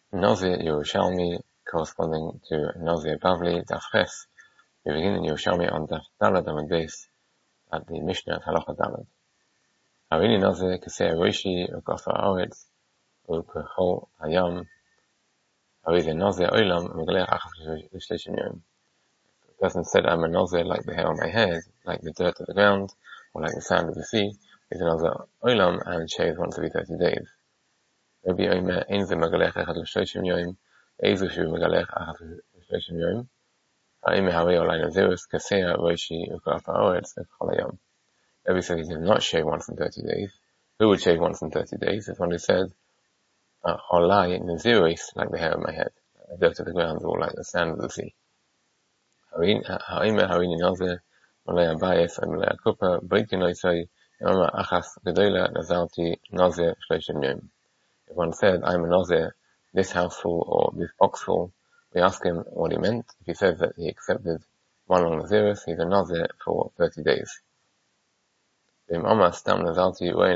Nazir Yerushalmi, corresponding to Nazir Bavli, Daf Ches. We begin in Yerushalmi on Daf Dalad Amud Beis at the Mishnah of Halacha Dalad. Harini Nazir Kasei Roshi Ukafa Aretz Ukachol Hayam Harini Nazir Olam Megalech Achaf L'Shleishim Yom. The person said, I'm a Nazir like the hair on my head, like the dirt of the ground, or like the sand of the sea. He's a Nazir Olam and shaves once every 30 days. Rabbi Omer Ein Ze Megalech Echad L'Shleishim Yom Ezu Shu Megalech Achaf L'Shleishim Yom. Rabbi said he did not shave once in 30 days. Who would shave once in 30 days? It's one who said, Olai Naziris, like the hair of my head, the dirt of the ground, or like the sand of the sea. Harini Nazir, Malay Abayis, and Malay Akupa, Breaking Oisai, Yama Achas Gedola, Nazarti, Nazir, Shloshim Yom. If one said, I'm a Nazir, this house full or this box full, we ask him what he meant. If he says that he accepted one long Naziris, he's a Nazir for 30 days. If he says that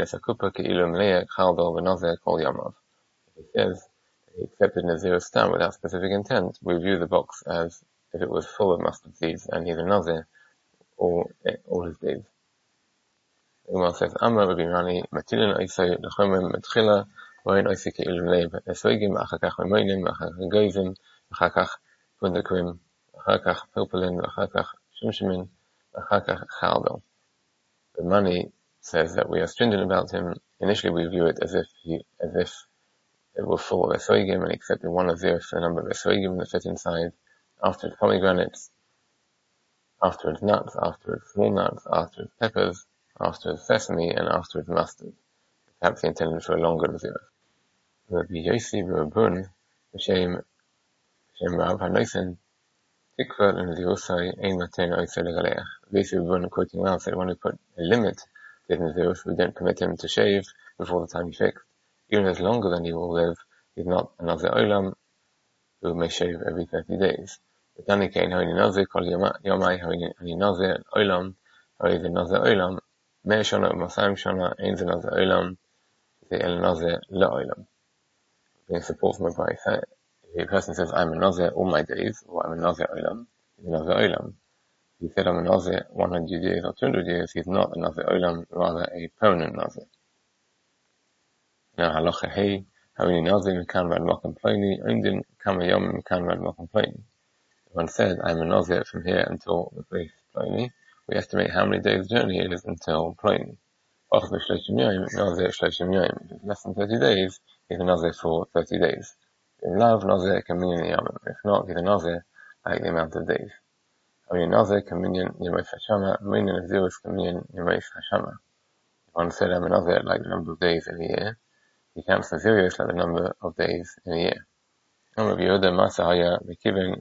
he accepted Naziris stam without specific intent, we view the box as if it was full of mustard seeds, and he's a Nazir all his days. Umar says, Amar Rabbi Rani, Matilin Oisei, L'chomem Metchila, Wain Oisei Ke'ilum Leib, Esogim, Achakach Memoinim, Achakach Goizim, Achakach Pundakrim, Achakach Pilpulin, Achakach Shumshimin, Achakach Chaldel. The Mani says that we are stringent about him. Initially we view it as if it was full of Esogim, and accepted one of the number of Esogim that fit inside, after its pomegranates, after its nuts, after its walnuts, after its peppers, after its sesame, and after its mustard. Perhaps he intended for a longer Nazirus. Rabbi Yossi Rabun, B'Shem Rav HaNoisen, Tikva L'Nazirusai Ein Maten Oisei L'Galeach. Yossi Rabun, quoting Rav, said when we put a limit to his Nazirus, we don't permit him to shave before the time he fixed. Even if it's longer than he will live, he's not a Nazir Olam who may shave every 30 days. But Dani Kain Harini Nazir, Kol Yomai Harini Nazir Olam, Harini Nazir Olam, Me'er Shana U'Masayim Shana, Ein Ze Nazir Olam, Ze El Nazir La'olam. Getting support from a Ba'isa, if a person says, I'm a Nazir all my days, or I'm a Nazir Olam, he's a Nazir Olam. If he said, I'm a Nazir 100 years or 200 years, he's not a Nazir Olam, rather a permanent Nazir. Now, Halacha Hei, Harini Nazir Mekan Rad Mokum Ploni, Undin Kama Yom Mekan Rad Mokum Ploni. One said, I'm a Nazir from here until the place Ploni. We estimate how many days journey it is until Ploni. If it's less than 30 days, he's a Nazir for 30 days. In love, Nazir Kaminion Yamim. If not, he's a Nazir like the amount of days. Nazir Kaminion Yemois Hashama, Minion of Zirus Kaminion Yemois Hashama. If one said, I'm a Nazir like the number of days in a year, he counts the Zirus like the number of days in a year. Rabbi Yehuda Masahaya Bekiven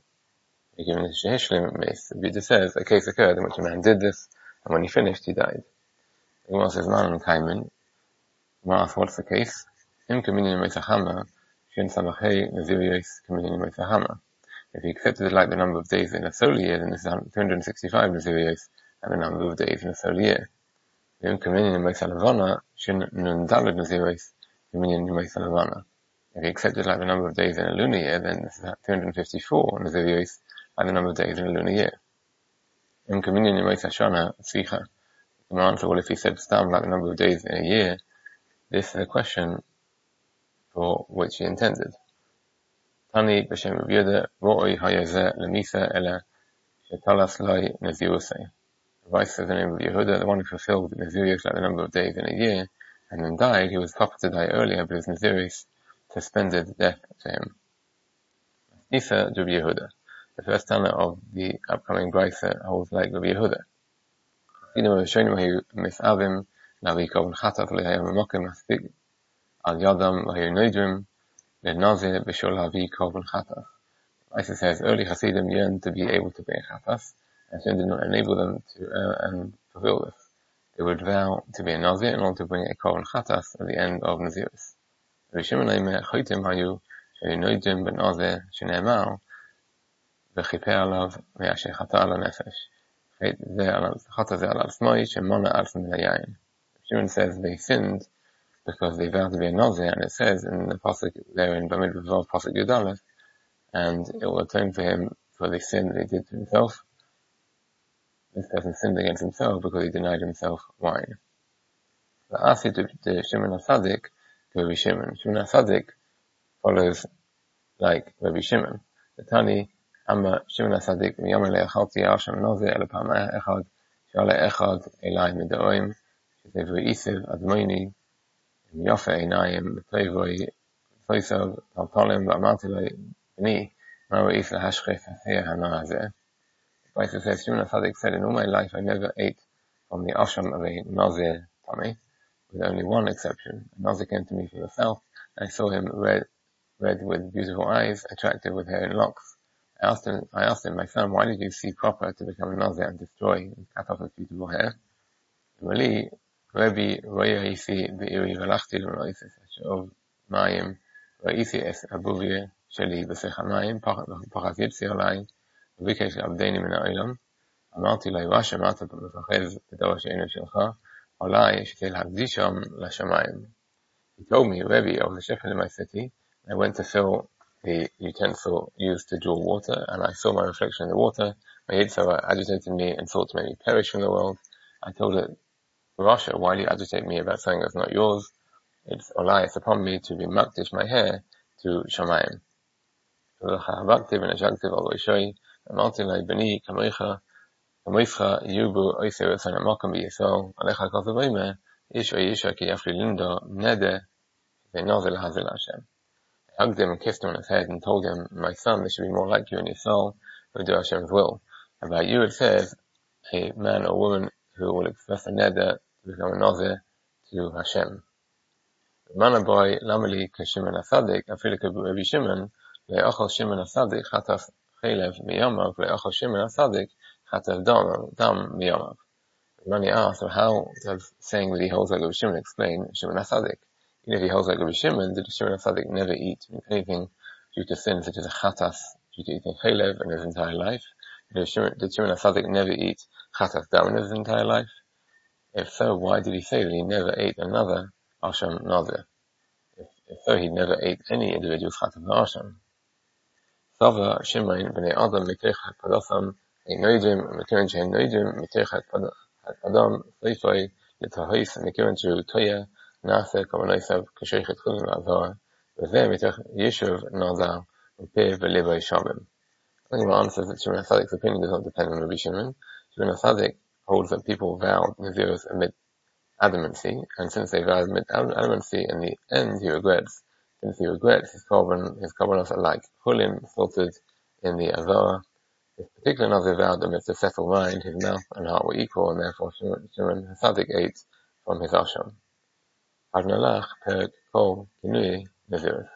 the Buddha says, a case occurred in which a man did this, and when he finished, he died. The Gemara says, Man Kaiman. Gemara asks, what's the case? Im Kaminion Meitachama, Shin Samachei Nazirios Kaminion Meitachama. If he accepted it like the number of days in a solar year, then this is 265 Nazirios, and the number of days in a solar year. Im Kaminion Meithalavana, Shin Nundalad Nazirios Kaminion Meithalavana. If he accepted like the number of days in a lunar year, then this is 254 Nazirios, like the number of days in a lunar year. In Kaminion Yemois Hashana, Tzricha. The answer, well, if he said stam like the number of days in a year, this is a question for which he intended. Tani B'Shem Rav Yehuda, Ro'oi Hayazeh Lemisa Ela Shetalas Lai Nazirusei. The vice says the name of Yehuda, the one who fulfilled the Nazirus like the number of days in a year, and then died. He was proper to die earlier, but his Nazirus suspended death to him. Isa Rabbi Yehuda. The first Tana of the upcoming Brisa holds like Rabbi Yehuda. Misavim, Navikov Chatat Lehayam Mokim Aspig, Al Yadam Lahayu Nidrim, Lenazir Bishol Havi Kov Chatas. Isa says early Hasidim yearned to be able to pay Chatas, and Hashem did not enable them to and fulfill this. They would vow to be a Nazir in order to bring a Kov Chatas at the end of Nazirus. Rishim Leime Choitim Hayu, Shayu Nidrim Ben Nazir, Shinemau, וחיפה עליו ויאשר חטא על הנפש. חטא זה על עצמי שמונה על מן היין. Shimon says they sinned because they vowed to be a Nazir, and it says in the pasuk there in Bamid Vav pasuk Yudalet, and it will atone for him for the sin that he did to himself. This person sinned against himself because he denied himself wine. The Asi to Shimon HaTzadik to Rabbi Shimon. Shimon HaTzadik follows like Rabbi Shimon. The Tani Amma Shimon HaTzadik miyom le'achalti Hashem Nazir ele pameh echad shale echad elai midoim shetevu isiv admoini miyofe einayim b'toivoi toisav taltalim v'amarti lo b'ni ma re'is lahashchef ha'seir hana hazeh. It says Shimon HaTzadik said, in all my life I never ate from the asham of a Nazir tummy, with only one exception. A Nazir came to me from the south, and I saw him red with beautiful eyes, attractive with hair and locks. I asked him, my son, why did you see proper to become a Nazir and destroy and cut off his beautiful hair? Rabbi Royaisi Be'iri Velachti L'Roisis Ashov Mayim Royaisi Es Abuvir Sheli B'Sech HaMayim Pachat Yitzi Olai וביקש עבדני מן העולם, אמרתי לו, מה שמעת מפחז בדבר שאינו שלך, אולי שתהיה להקדיש שם לשמיים. He told me, Rebbe, of the shepherd in my city, I went to fill the utensil used to draw water, and I saw my reflection in the water. My Yitzhak agitated me and sought to make me perish from the world. I told it, Rasha, why do you agitate me about something that's not yours? It's upon me to be makdish my hair to Shamayim. אמרתי לי, בני, כמוך יהיו עשר רצון המקום בישראל, עליך כתוב בימה, איש או אישה כי יפלי לינדו, נדה, ונוזל להזל Hashem. I hugged him and kissed him on his head and told him, my son, there should be more like you in your soul, who do Hashem's will. About you it says, a man or woman who will express a neder to become a nazir to Hashem. Man boy, lamali kashimon HaTzadik, afilu Rabbi Shimon, le'achal Shimon HaTzadik, chatas Chelev miyomav le'achal Shimon HaTzadik, chatas dam miyomav. Many asked, so how does saying that he holds like Rabbi Shimon explain Shimon HaTzadik? Even if he holds like Rabbi Shimon, did Shimon HaTzadik never eat anything due to sin, such as a chatas, due to eating chelev in his entire life? Did Shimon HaTzadik never eat chatas dam in his entire life? If so, why did he say that he never ate another Asham Nazir? If so, he never ate any individual's chatas Asham. Sava Shimon b'nei Adam mitech hadasam einoidim mekeren she'en noidim mitech hadam seifai l'tahis mekeren she'u toya nase kamanaisav k'sheichet chulin l'azar v'zeh mitech yeshuv nazar u'peh v'levai shamim. I think my answer is that Shimon HaTzadik's opinion does not depend on Rabbi Shimon. Shimon HaTzadik holds that people vowed Nazirus amid adamancy, and since they vowed amid adamancy, in the end he regrets. Since he regrets, his korbanos are like hulin filtered in the avara. This particular Nazir vowed amidst a settled mind, his mouth and heart were equal, and therefore Shimon HaTzadik ate from his asham. Adnalach per kol kinui Nazirus.